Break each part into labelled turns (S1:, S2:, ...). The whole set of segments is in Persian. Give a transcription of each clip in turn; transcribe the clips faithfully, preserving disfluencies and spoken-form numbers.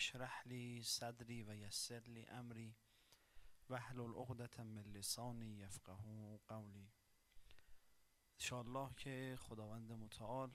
S1: اشرح لی صدری و یسر لی امری واحلل عقدة من لسانی یفقهوا قولی. انشاءالله که خداوند متعال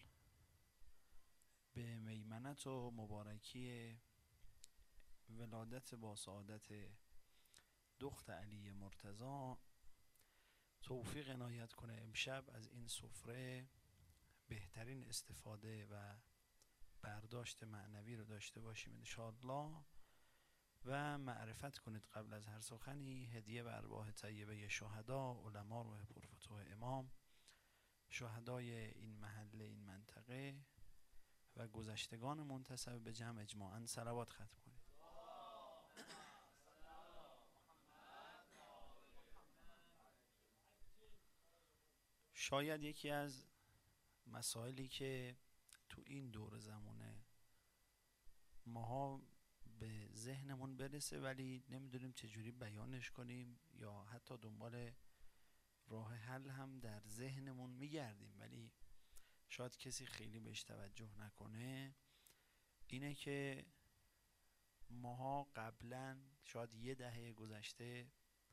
S1: به میمنت و مبارکی ولادت با سعادت دختر علی مرتضی توفیق عنایت کنه امشب از این سفره بهترین استفاده و برداشت معنوی رو داشته باشیم انشاءالله و معرفت کنید قبل از هر سخنی هدیه به ارواح طیبه شهدا، علما، روح پرفتوح امام، شهدای این محله، این منطقه و گذشتگان منتسب به جمع اجماعاً صلوات ختم کنید. شاید یکی از مسائلی که تو این دور زمانه ماها به ذهنمون برسه ولی نمیدونیم چجوری بیانش کنیم یا حتی دنبال راه حل هم در ذهنمون میگردیم ولی شاید کسی خیلی بهش توجه نکنه، اینه که ماها قبلا شاید یه دهه گذشته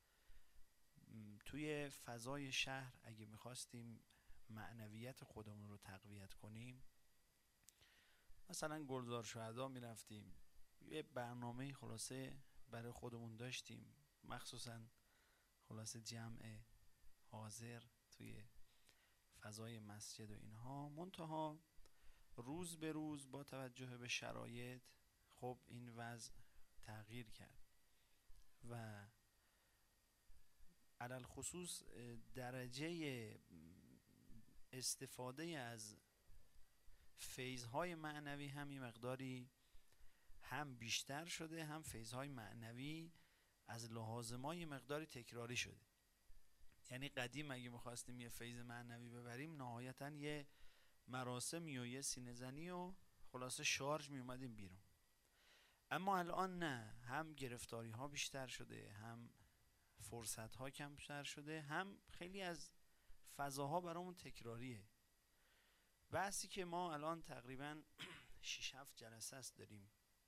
S1: توی فضای شهر اگه میخواستیم معنویت خودمون رو تقویت کنیم، مثلا گلزار شهدا میرفتیم، یه برنامه خلاصه برای خودمون داشتیم، مخصوصا خلاصه جمع حاضر توی فضای مسجد و اینها. منتها روز به روز با توجه به شرایط خب این وضع تغییر کرد و علل خصوص درجه استفاده از فیض‌های معنوی هم این مقداری هم بیشتر شده، هم فیض‌های معنوی از لحاظ ما یه مقداری تکراری شده. یعنی قدیم اگه می‌خواستیم یه فیض معنوی ببریم نهایتاً یه مراسمی و یه سینه زنی و خلاصه شارژ می اومدیم بیرون، اما الان نه، هم گرفتاری ها بیشتر شده، هم فرصت ها کمتر شده، هم خیلی از فضاها برامون تکراریه. بحثی که ما الان تقریبا شش هفت جلسه است داریم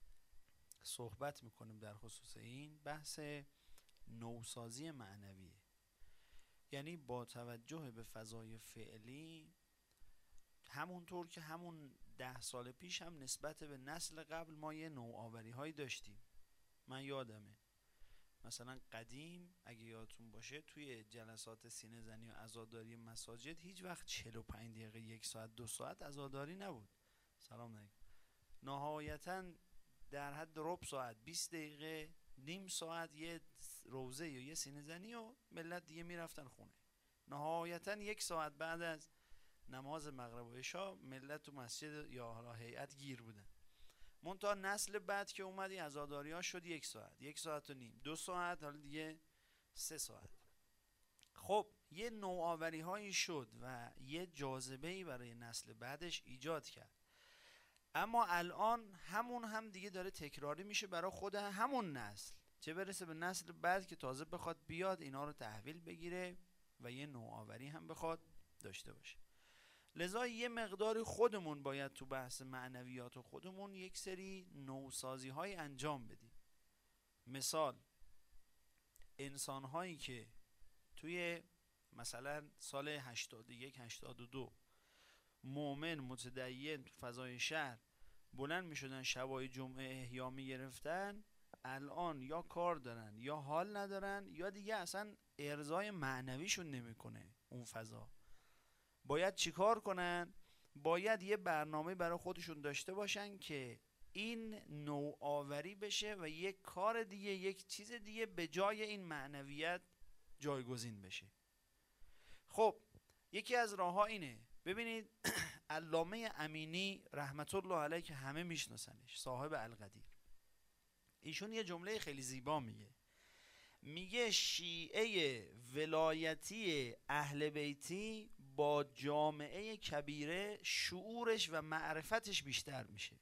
S1: صحبت میکنیم در خصوص این بحث نوسازی معنویه. یعنی با توجه به فضای فعلی همونطور که همون ده سال پیش هم نسبت به نسل قبل ما یه نوآوری هایی داشتیم. من یادمه مثلا قدیم اگه یادتون باشه توی جلسات سینه زنی و عزاداری مساجد هیچ وقت چهل و پنج دقیقه، یک ساعت، دو ساعت عزاداری نبود. سلام علیکم. نهایتا در حد ربع ساعت، بیست دقیقه، نیم ساعت یه روزه یا یه سینه زنی و ملت دیگه میرفتن خونه. نهایتا یک ساعت بعد از نماز مغرب و عشا ملت تو مسجد یا حالا هیئت گیر بودن. منتها نسل بعد که اومدی عزاداری ها شد یک ساعت، یک ساعت و نیم، دو ساعت، حالا دیگه سه ساعت. خب یه نوآوری هایی شد و یه جاذبه‌ای برای نسل بعدش ایجاد کرد، اما الان همون هم دیگه داره تکراری میشه برای خود همون نسل، چه برسه به نسل بعد که تازه بخواد بیاد اینا رو تحویل بگیره و یه نوآوری هم بخواد داشته باشه. لذا یه مقداری خودمون باید تو بحث معنویات و خودمون یک سری نوسازی های انجام بدیم. مثال انسان هایی که توی مثلا سال هشتاد و یک هشتاد و دو مؤمن متدین تو فضای شهر بلند می شدن شبای جمعه احیا می گرفتن، الان یا کار دارن یا حال ندارن یا دیگه اصلا ارضای معنویشون نمی کنه اون فضا. باید چیکار کنن؟ باید یه برنامه برای خودشون داشته باشن که این نوآوری بشه و یک کار دیگه، یک چیز دیگه به جای این معنویت جایگزین بشه. خب یکی از راه ها اینه. ببینید علامه امینی رحمت الله علیه که همه میشناسنش، صاحب القدیر، ایشون یه جمله خیلی زیبا میگه. میگه شیعه ولایتی اهل بیتی با جامعه کبیره شعورش و معرفتش بیشتر میشه.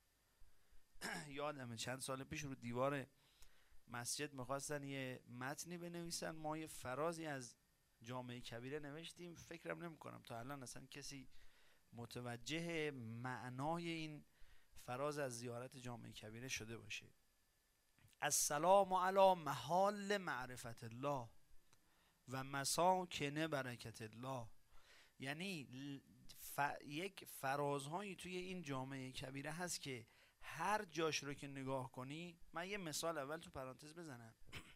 S1: یادمه چند سال پیش رو دیوار مسجد میخواستن یه متنی بنویسن، ما یه فرازی از جامعه کبیره نوشتیم، فکرم نمی کنم تا الان اصلا کسی متوجه معنای این فراز از زیارت جامع کبیره شده باشه. السلام علی محال معرفت الله و مساکن برکت الله. یعنی ف... یک فرازهایی توی این جامعه کبیره هست که هر جاش رو که نگاه کنی، من یه مثال اول تو پرانتز بزنم.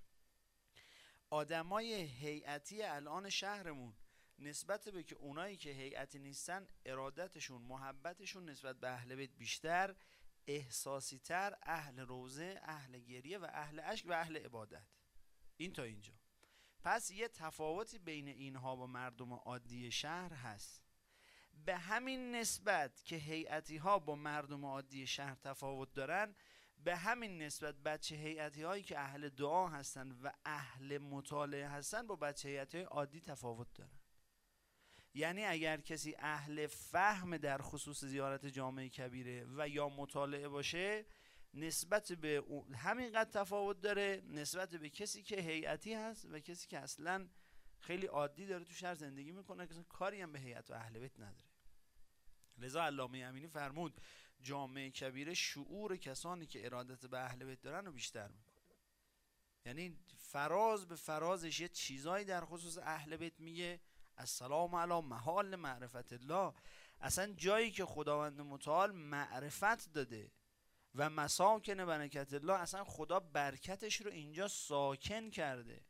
S1: آدمای هیئتی الان شهرمون نسبت به که اونایی که هیئتی نیستن ارادتشون، محبتشون نسبت به اهل بیت بیشتر، احساسی تر، اهل روزه، اهل گریه و اهل اشک و اهل عبادت. این تا اینجا. پس یه تفاوتی بین اینها و مردم عادی شهر هست. به همین نسبت که هیئتی ها با مردم عادی شهر تفاوت دارن، به همین نسبت بچه هیئتی هایی که اهل دعا هستن و اهل مطالعه هستن با بچه هیئتی های عادی تفاوت دارن. یعنی اگر کسی اهل فهم در خصوص زیارت جامع کبیره و یا مطالعه باشه، نسبت به همینقدر تفاوت داره نسبت به کسی که هیئتی هست و کسی که اصلا خیلی عادی داره تو شهر زندگی میکنه که کاری هم به هیئت و اهل بیت نداره. لذا علامه امینی فرمود جامع کبیره شعور کسانی که ارادت به اهل بیت دارن رو بیشتر میکنه. یعنی فراز به فرازش یه چیزایی در خصوص اهل بیت میگه. السلام علی محال معرفت الله، اصلا جایی که خداوند متعال معرفت داده و مساکن برکت الله، اصلا خدا برکتش رو اینجا ساکن کرده.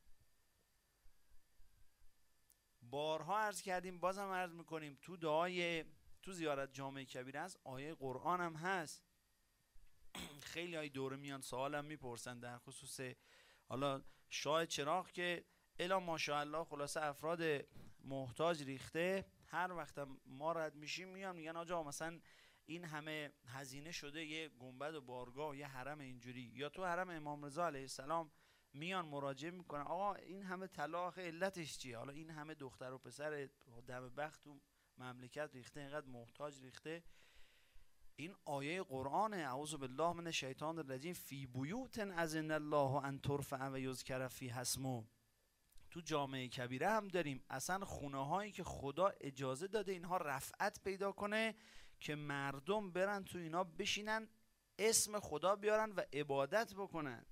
S1: بارها عرض کردیم، بازم عرض میکنیم، تو دعای تو زیارت جامع کبیره هست، آیه قرآن هم هست. خیلی های دوره میان سوالم میپرسن در خصوص حالا شاه چراغ که الا ماشاءالله خلاصه افراد محتاج ریخته، هر وقت ما رد میشیم میان میگن آجا مثلا این همه هزینه شده یه گنبد و بارگاه، یه حرم اینجوری، یا تو حرم امام رضا علیه السلام میان مراجعه میکنن آقا این همه طلاق علتش چیه؟ حالا این همه دختر و پسر دم بخت و مملکت ریخته، اینقدر محتاج ریخته. این آیه قرآن اعوذ بالله من الشیطان الرجیم فی بیوت اذن الله ان ترفع و یذکر فیها اسمه. تو جامعه کبیره هم داریم اصلا خونه هایی که خدا اجازه داده اینها رفعت پیدا کنه که مردم برن تو اینا بشینن اسم خدا بیارن و عبادت بکنن.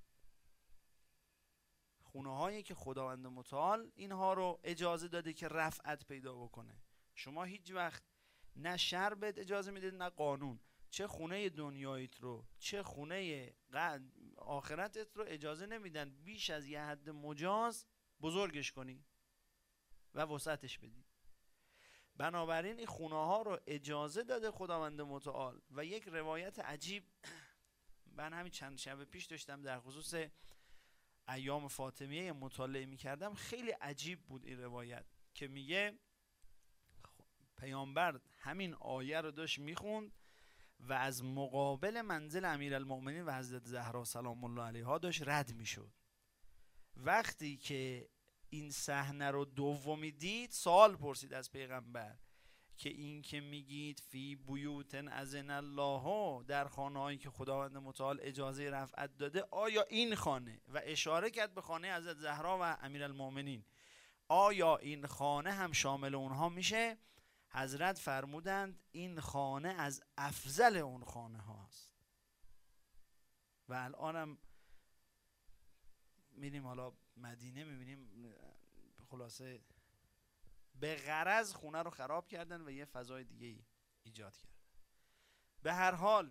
S1: خونه هایی که خداوند متعال اینها رو اجازه داده که رفعت پیدا بکنه. شما هیچ وقت نه شر بهت اجازه میدید نه قانون، چه خونه دنیاییت رو چه خونه آخرتت رو اجازه نمیدن بیش از یه حد مجاز بزرگش کنی و وسعتش بدی. بنابراین این خونه ها رو اجازه داده خداوند متعال. و یک روایت عجیب من همین چند شب پیش داشتم در خصوص ایام فاطمیه مطالعه میکردم، خیلی عجیب بود این روایت که میگه پیامبر همین آیه رو داشت میخوند و از مقابل منزل امیرالمؤمنین و حضرت زهرا سلام الله علیها داشت رد میشد. وقتی که این صحنه رو دومی دید سوال پرسید از پیغمبر که این که میگید فی بیوت اذن الله، در خانه‌هایی که خداوند متعال اجازه رفعت داده، آیا این خانه، و اشاره کرد به خانه حضرت زهرا و امیرالمؤمنین، آیا این خانه هم شامل اونها میشه؟ حضرت فرمودند این خانه از افضل اون خانه هاست. و الانم میریم حالا مدینه میبینیم خلاصه به غرض خونه رو خراب کردن و یه فضای دیگه ایجاد کردن. به هر حال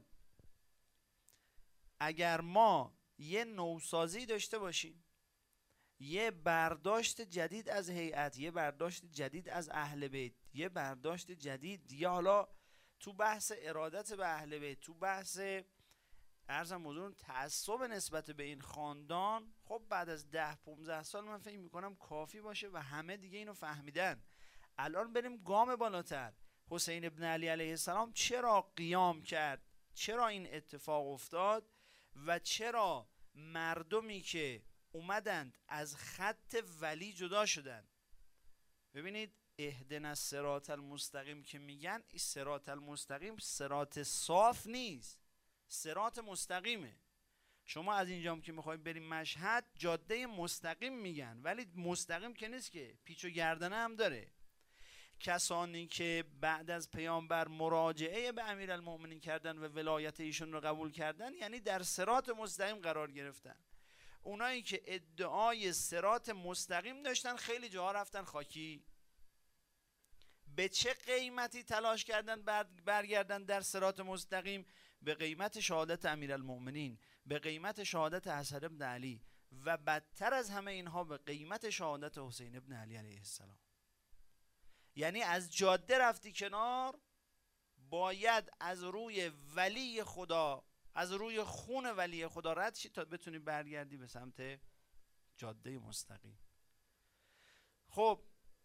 S1: اگر ما یه نوسازی داشته باشیم، یه برداشت جدید از هیئت، یه برداشت جدید از اهل بیت، یه برداشت جدید، یا حالا تو بحث ارادت به اهل بیت، تو بحث عرضم حضور تعصب نسبت به این خاندان، خب بعد از ده پونزده سال من فکر میکنم کافی باشه و همه دیگه اینو فهمیدن. الان بریم گام بالاتر. حسین ابن علی علیه السلام چرا قیام کرد؟ چرا این اتفاق افتاد؟ و چرا مردمی که اومدند از خط ولی جدا شدند؟ ببینید اهدنا الصراط المستقیم که میگن، این صراط المستقیم صراط صاف نیست، صراط مستقیمه. شما از اینجام که میخواید بریم مشهد جاده مستقیم میگن، ولی مستقیم که نیست که، پیچ و گردنه هم داره. کسانی که بعد از پیامبر مراجعه به امیرالمؤمنین کردن و ولایت ایشون رو قبول کردن، یعنی در صراط مستقیم قرار گرفتن. اونایی که ادعای صراط مستقیم داشتن خیلی جاها رفتن خاکی. به چه قیمتی تلاش کردن برگردن در صراط مستقیم؟ به قیمت شهادت امیرالمؤمنین، به قیمت شهادت حسن بن علی و بدتر از همه اینها به قیمت شهادت حسین بن علی علیه السلام. یعنی از جاده رفتی کنار، باید از روی ولی خدا، از روی خون ولی خدا رد شی تا بتونی برگردی به سمت جاده مستقیم. خب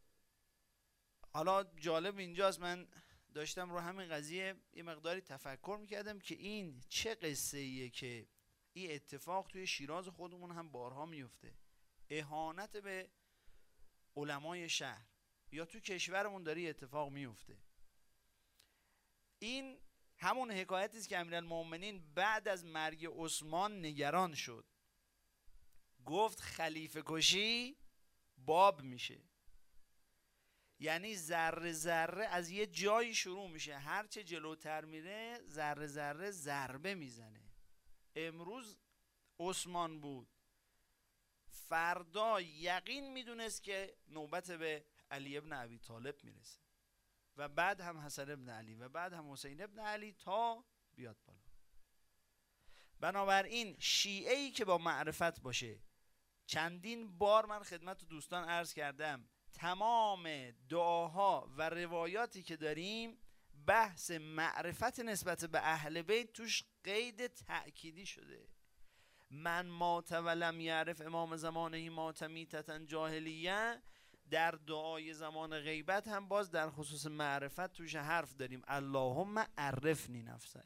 S1: حالا جالب اینجاست، من داشتم رو همین قضیه یه مقداری تفکر میکردم که این چه قصه ایه که این اتفاق توی شیراز خودمون هم بارها میفته. اهانت به علمای شهر یا تو کشورمون داره اتفاق میفته. این همون حکایتی است که امیرالمؤمنین بعد از مرگ عثمان نگران شد، گفت خلیفه کشی باب میشه. یعنی ذره ذره از یه جایی شروع میشه، هرچه جلوتر میره ذره ذره ضربه میزنه. امروز عثمان بود، فردا یقین میدونست که نوبت به علی ابن ابی طالب میرسه و بعد هم حسن ابن علی و بعد هم حسین ابن علی تا بیاد بالا. بنابراین شیعه‌ای که با معرفت باشه، چندین بار من خدمت دوستان عرض کردم، تمام دعاها و روایاتی که داریم بحث معرفت نسبت به اهل بیت توش قید تأکیدی شده. من مات ولم یعرف امام زمانه مات میتة جاهلیه. در دعای زمان غیبت هم باز در خصوص معرفت توش حرف داریم، اللهم عرفنی نفسک.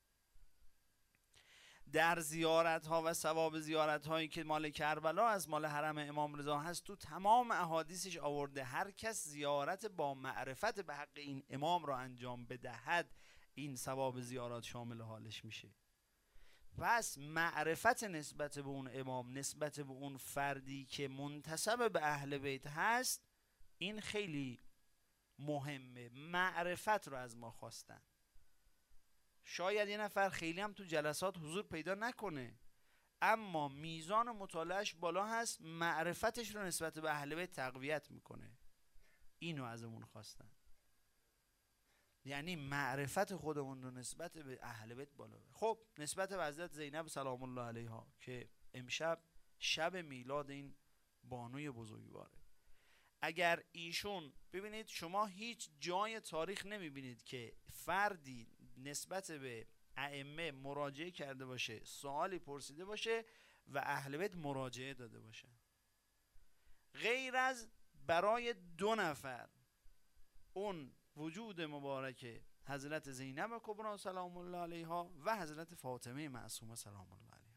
S1: در زیارت ها و ثواب زیارت هایی که مال کربلا از مال حرم امام رضا هست، تو تمام احادیثش آورده هر کس زیارت با معرفت به حق این امام را انجام بدهد، این ثواب زیارات شامل حالش میشه. پس معرفت نسبت به اون امام، نسبت به اون فردی که منتسب به اهل بیت هست، این خیلی مهمه. معرفت رو از ما خواستن. شاید یه نفر خیلی هم تو جلسات حضور پیدا نکنه، اما میزان مطالعهش بالا هست، معرفتش رو نسبت به اهل بیت تقویت میکنه. اینو ازمون خواستن، یعنی معرفت خودمون رو نسبت به اهل بیت بالا بره. خب نسبت به حضرت زینب سلام الله علیها که امشب شب میلاد این بانوی بزرگواره، اگر ایشون، ببینید شما هیچ جای تاریخ نمیبینید که فردی نسبت به ائمه مراجعه کرده باشه، سوالی پرسیده باشه و اهل بیت مراجعه داده باشه، غیر از برای دو نفر، اون وجود مبارک حضرت زینب کبری سلام الله علیها و حضرت فاطمه معصومه سلام الله علیها.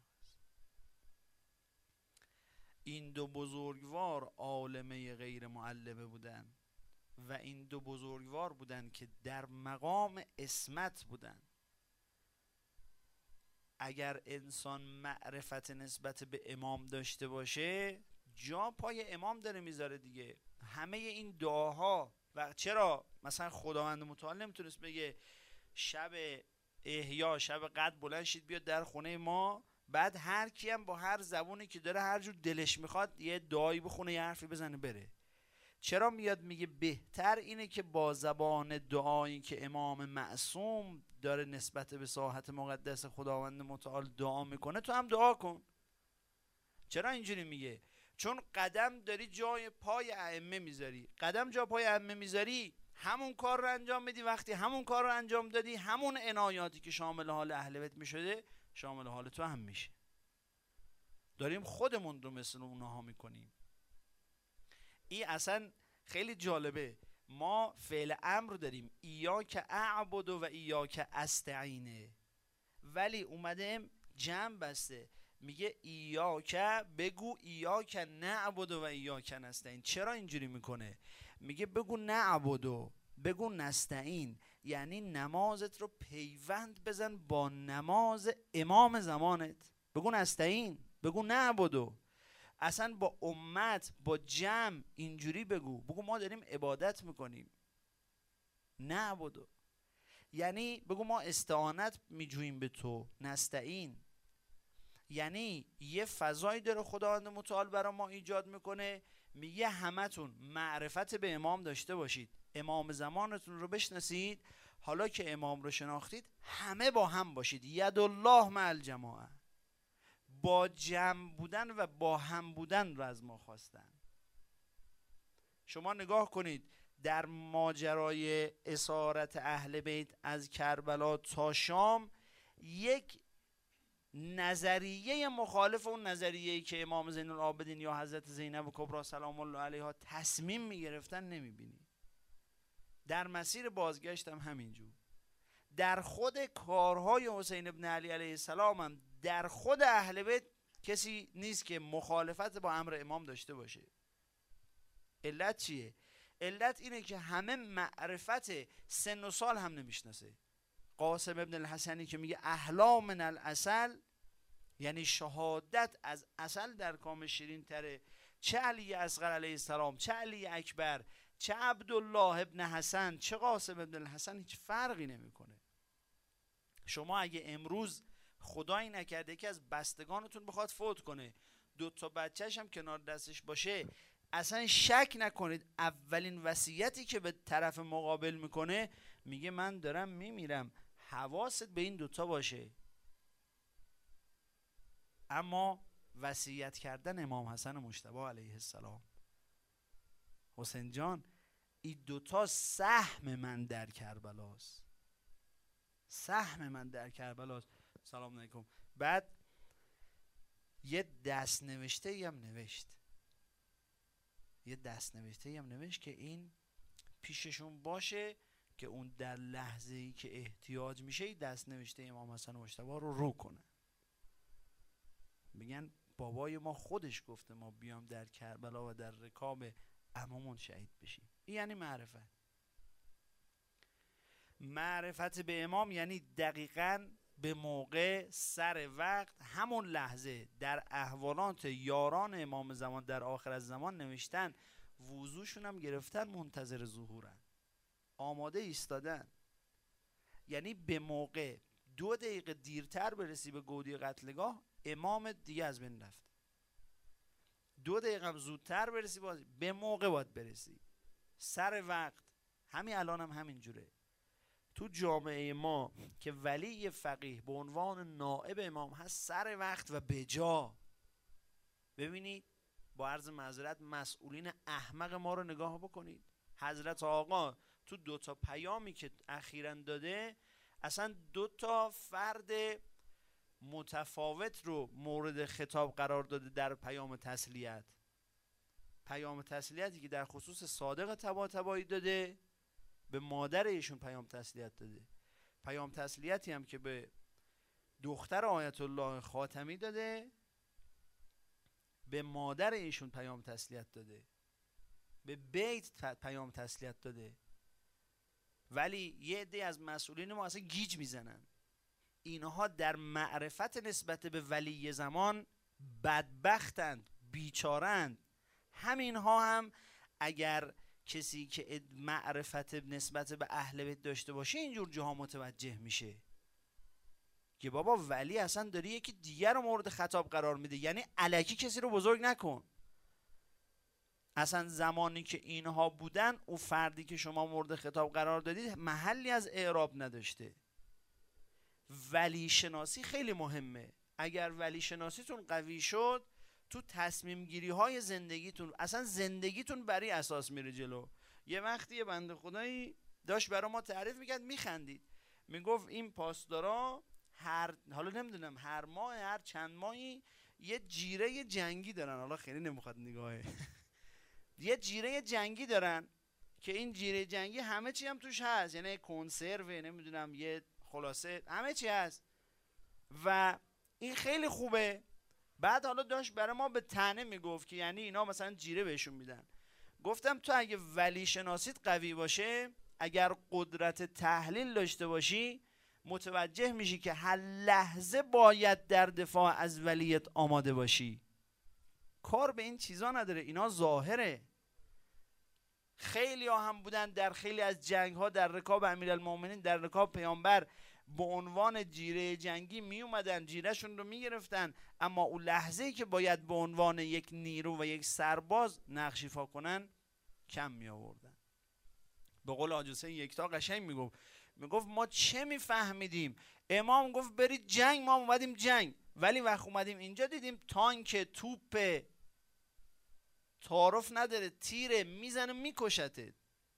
S1: این دو بزرگوار عالمه غیر معلمه بودن و این دو بزرگوار بودن که در مقام عصمت بودن. اگر انسان معرفت نسبت به امام داشته باشه، جا پای امام داره میذاره دیگه. همه این دعاها، و چرا مثلا خداوند متعال نمیتونست بگه شب احیا، شب قدر بلند شید بیاد در خونه ما، بعد هر کی هم با هر زبونی که داره هر جور دلش میخواد یه دعایی بخونه، یه حرفی بزنه بره؟ چرا میاد میگه بهتر اینه که با زبان دعایی که امام معصوم داره نسبت به ساحت مقدس خداوند متعال دعا میکنه تو هم دعا کن؟ چرا اینجوری میگه؟ چون قدم داری جای پای ائمه میذاری، قدم جای پای ائمه میذاری، همون کار رو انجام میدی. وقتی همون کار رو انجام دادی، همون عنایاتی که شامل حال اهل بیت میشده شامل حال تو هم میشه. داریم خودمون رو مثل اونها میکنیم. این اصلا خیلی جالبه. ما فعل امر داریم، ایاک اعبد و ایاک استعینه، ولی اومده جمع بسته میگه ایاک، بگو ایاک نعبد و ایاک نستعین. چرا اینجوری میکنه؟ میگه بگو نعبد و بگو نستعین، یعنی نمازت رو پیوند بزن با نماز امام زمانت. بگو نستعین، بگو نعبد و اصلا با امت، با جمع اینجوری بگو. بگو ما داریم عبادت میکنیم. نعبدو، یعنی بگو ما استعانت میجوییم به تو، نستعین، یعنی یه فضایی داره خداوند متعال برای ما ایجاد میکنه، میگه همتون معرفت به امام داشته باشید، امام زمانتون رو بشناسید، حالا که امام رو شناختید همه با هم باشید، ید الله مع الجماعه، با جمع بودن و با هم بودن رو از ما خواستن. شما نگاه کنید در ماجرای اسارت اهل بیت از کربلا تا شام، یک نظریه مخالف اون نظریه‌ای که امام زین العابدین یا حضرت زینب کبری سلام الله علیها تصمیم میگرفتن نمیبینی. در مسیر بازگشت هم همینجور، در خود کارهای حسین ابن علی علیه السلام هم در خود اهل بیت کسی نیست که مخالفت با امر امام داشته باشه. علت چیه؟ علت اینه که همه معرفت سن و سال هم نمیشناسه. قاسم ابن الحسنی که میگه احلا من العسل، یعنی شهادت از عسل در کام شیرین تره، چه علی اصغر علیه السلام، چه علی اکبر، چه عبدالله ابن حسن، چه قاسم ابن الحسن، هیچ فرقی نمیکنه. شما اگه امروز خدایی نکرده که از بستگانتون بخواد فوت کنه، دو تا بچهش هم کنار دستش باشه، اصلا شک نکنید اولین وصیتی که به طرف مقابل میکنه میگه من دارم میمیرم، حواست به این دوتا باشه. اما وصیت کردن امام حسن مجتبی علیه السلام، حسین جان این دوتا سهم من در کربلاست، سهم من در کربلاست. سلام علیکم. بعد یه دست نوشته ای هم نوشت، یه دست نوشته ای هم نوشت که این پیششون باشه که اون در لحظه ای که احتیاج میشه دست نوشته امام حسن مجتبی رو رو کنه. میگن بابای ما خودش گفته ما بیام در کربلا و در رکاب عمومون شهید بشیم. این یعنی معرفت. معرفت به امام یعنی دقیقاً به موقع، سر وقت، همون لحظه در احوالات یاران امام زمان در آخر از زمان نوشتن، وضوشون هم گرفتن، منتظر ظهورن، آماده ایستادن. یعنی به موقع، دو دقیقه دیرتر برسی به گودی قتلگاه امام دیگه از بین رفت، دو دقیقه هم زودتر برسی باز به موقع باید برسی، سر وقت. همین الان هم همین جوره. تو جامعه ما که ولی فقیه به عنوان نائب امام هست سر وقت و بجا. ببینید با عرض معذرت مسئولین احمق ما رو نگاه بکنید. حضرت آقا تو دو تا پیامی که اخیراً داده اصلا دو تا فرد متفاوت رو مورد خطاب قرار داده در پیام تسلیت. پیام تسلیتی که در خصوص صادق طباطبایی داده، به مادر ایشون پیام تسلیت داده. پیام تسلیتی هم که به دختر آیت الله خاتمی داده، به مادر ایشون پیام تسلیت داده، به بیت پیام تسلیت داده. ولی یه عده از مسئولین ما اصلا گیج میزنن. اینها در معرفت نسبت به ولی زمان بدبختند، بیچارند. همینها هم اگر کسی که معرفت نسبت به اهل بیت داشته باشه اینجور جاها متوجه میشه که بابا ولی اصلا داری یکی دیگر رو مورد خطاب قرار میده، یعنی الکی کسی رو بزرگ نکن. اصلا زمانی که اینها بودن اون فردی که شما مورد خطاب قرار دادید محلی از اعراب نداشته. ولی شناسی خیلی مهمه. اگر ولی شناسیتون قوی شد تو تصمیم گیری های زندگیتون، اصلا زندگیتون بری اساس میره جلو. یه وقتی یه بنده خدایی داشت برای ما تعریف میکرد، میخندید، میگفت این پاسدارا هر حالا نمیدونم هر ماه هر چند ماهی یه جیره جنگی دارن، حالا خیلی نمیخواد نگاهه یه جیره جنگی دارن که این جیره جنگی همه چی هم توش هست، یعنی کنسرو، نمیدونم یه خلاصه همه چی هست و این خیلی خوبه. بعد حالا داشت برای ما به طعنه میگفت که یعنی اینا مثلا جیره بهشون میدن. گفتم تو اگه ولی شناسیت قوی باشه، اگر قدرت تحلیل داشته باشی، متوجه میشی که هر لحظه باید در دفاع از ولیت آماده باشی. کار به این چیزا نداره، اینا ظاهره. خیلی ها هم بودن در خیلی از جنگ ها در رکاب امیرالمومنین، در رکاب پیامبر به عنوان جیره جنگی می اومدن، جیرهشون رو می گرفتن، اما اون لحظه‌ای که باید به عنوان یک نیرو و یک سرباز نقش ایفا کنن کم می آوردن. به قول حاج حسین یکتا قشنگ میگفت میگفت ما چه میفهمیدیم؟ امام گفت برید جنگ، ما اومدیم جنگ، ولی وقت اومدیم اینجا دیدیم تانک، توپ، تعارف نداره، تیره میزنه میکشته.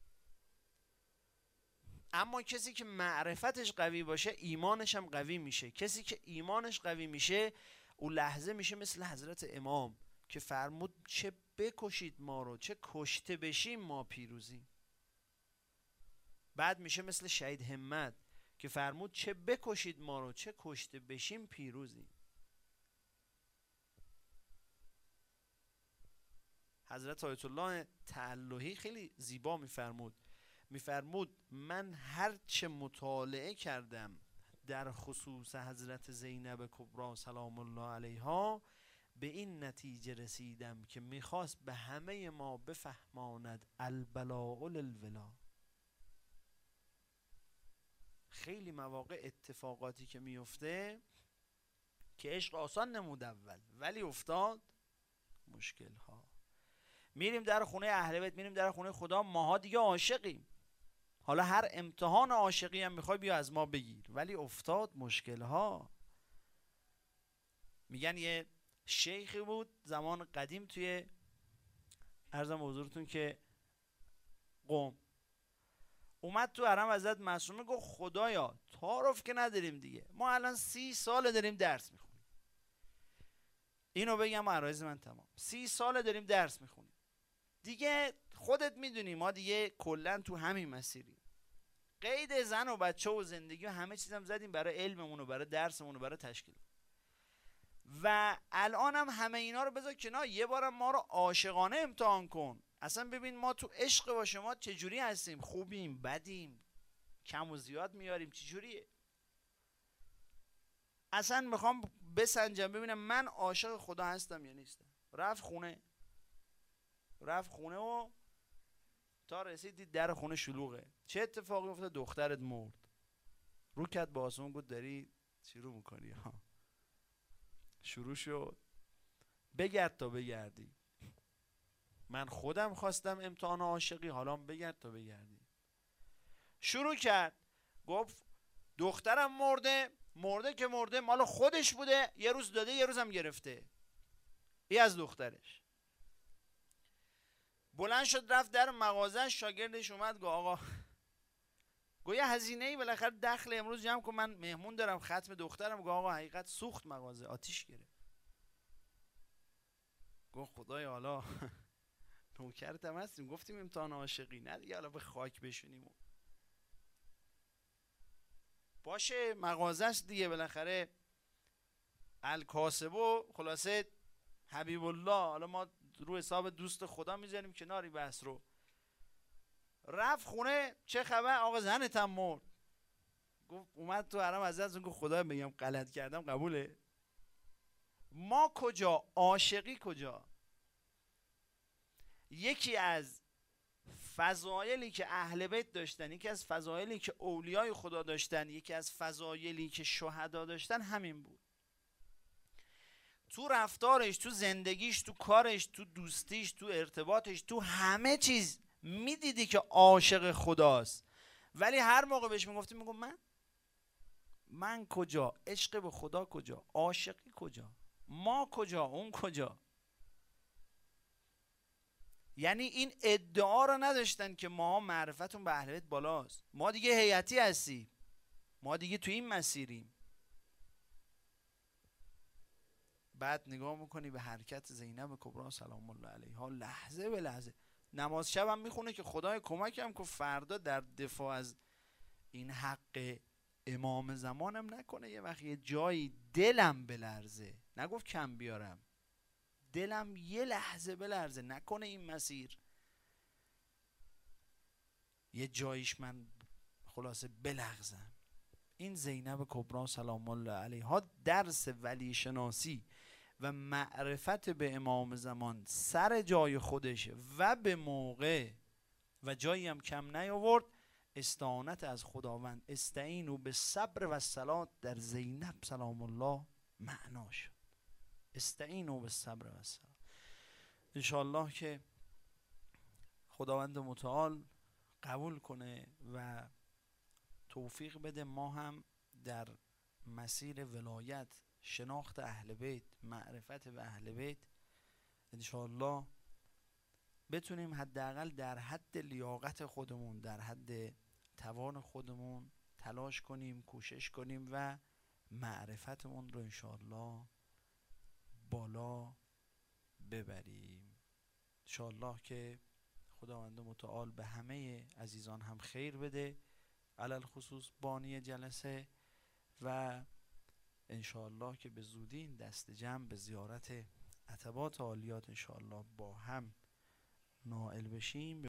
S1: اما کسی که معرفتش قوی باشه ایمانش هم قوی میشه. کسی که ایمانش قوی میشه اون لحظه میشه مثل حضرت امام که فرمود چه بکشید ما رو، چه کشته بشیم ما پیروزیم. بعد میشه مثل شهید همت که فرمود چه بکشید ما رو، چه کشته بشیم پیروزیم. حضرت آیت الله تعلهی خیلی زیبا میفرمود میفرمود من هرچه مطالعه کردم در خصوص حضرت زینب کبری سلام الله علیها به این نتیجه رسیدم که میخواست به همه ما بفهماند البلاء للولا. خیلی مواقع اتفاقاتی که میفته که عشق آسان نمود اول ولی افتاد مشکل ها. میریم در خونه اهل بیت، میریم در خونه خدا، ماها دیگه عاشقیم، حالا هر امتحان عاشقی هم میخوای بیا از ما بگیر، ولی افتاد مشکل ها. میگن یه شیخی بود زمان قدیم توی عرضم حضورتون که قم، اومد تو حرم حضرت معصومه گفت خدایا تعارف که نداریم دیگه، ما الان سی سال داریم درس میخونیم، اینو بگم عرایز من تمام، سی سال داریم درس میخونیم دیگه، خودت میدونی ما دیگه کلن تو همین مسیریم، قید زن و بچه و زندگی و همه چیزم زدیم برای علممون و برای درسمون و برای تشکیل، و الان هم همه اینا رو بذار کنار، یه بارم ما رو عاشقانه امتحان کن، اصلا ببین ما تو عشق با شما چجوری هستیم، خوبیم، بدیم، کم و زیاد میاریم، چجوریه؟ اصلا میخوام بسنجم ببینم من عاشق خدا هستم یا نیستم. رفت خونه رفت خونه و تا رسید دید در خونه شلوغه. چه اتفاقی افتاد؟ دخترت مرد. رو کرد با آسمون گفت داری چی رو میکنی ها؟ شروع شد بگرد تا بگردی، من خودم خواستم امتحان عاشقی، حالا بگرد تا بگردی. شروع کرد گفت دخترم مرده، مرده که مرده مال خودش بوده، یه روز داده یه روز هم گرفته، ای از دخترش. بلند شد رفت در مغازه، شاگردش اومد گفت آقا گویا هزینه ای بالاخره دخل امروز جمع کن، من مهمون دارم ختم دخترم. گفت آقا حقیقت سوخت مغازه، آتیش گرفت. گفت خدای حالا نوکرتم هستیم، گفتیم امتحان عاشقی نه دیگه، حالا به خاک بشونیم. باشه مغازه است دیگه، بالاخره الکاسب و خلاصه حبیب الله، حالا ما رو حساب دوست خدا میذاریم کناری بحث رو. رفت خونه چه خبر؟ آقا زنت هم مرد. گفت اومد تو حرم حضرت گفت خدا بگم غلط کردم قبوله؟ ما کجا؟ عاشقی کجا؟ یکی از فضایلی که اهل بیت داشتن، یکی از فضایلی که اولیای خدا داشتن، یکی از فضایلی که شهدا داشتن همین بود. تو رفتارش، تو زندگیش، تو کارش، تو دوستیش، تو ارتباطش، تو همه چیز میدیدی که عاشق خداست. ولی هر موقع بهش میگفتی میگم من من کجا؟ عشق به خدا کجا؟ عاشقی کجا؟ ما کجا؟ اون کجا؟ یعنی این ادعا رو نداشتن که ما معرفتون به اهل بیت بالاست، ما دیگه هیئتی هستیم، ما دیگه تو این مسیریم. بعد نگاه میکنی به حرکت زینب کبری سلام الله علیها، لحظه به لحظه نماز شب هم میخونه که خدای کمکم که فردا در دفاع از این حق امام زمانم نکنه یه وقت یه جایی دلم بلرزه، نگفت کم بیارم، دلم یه لحظه بلرزه، نکنه این مسیر یه جاییش من خلاصه بلغزم. این زینب کبری سلام الله علیها درس ولی شناسی و معرفت به امام زمان سر جای خودش و به موقع و جایی هم کم نیاورد. استعانت از خداوند، استعینوا به صبر و الصلاة در زینب سلام الله معنا شد. استعینوا به صبر و الصلاة. انشاءالله که خداوند متعال قبول کنه و توفیق بده ما هم در مسیر ولایت، شناخت اهل بیت، معرفت به اهل بیت انشاءالله بتونیم حداقل در حد لیاقت خودمون، در حد توان خودمون تلاش کنیم، کوشش کنیم و معرفتمون رو انشاءالله بالا ببریم. انشاءالله که خداوند متعال به همه عزیزان هم خیر بده، علل خصوص بانی جلسه، و انشاءالله که به زودی این دست جمع به زیارت عتبات عالیات انشاءالله با هم نائل بشیم.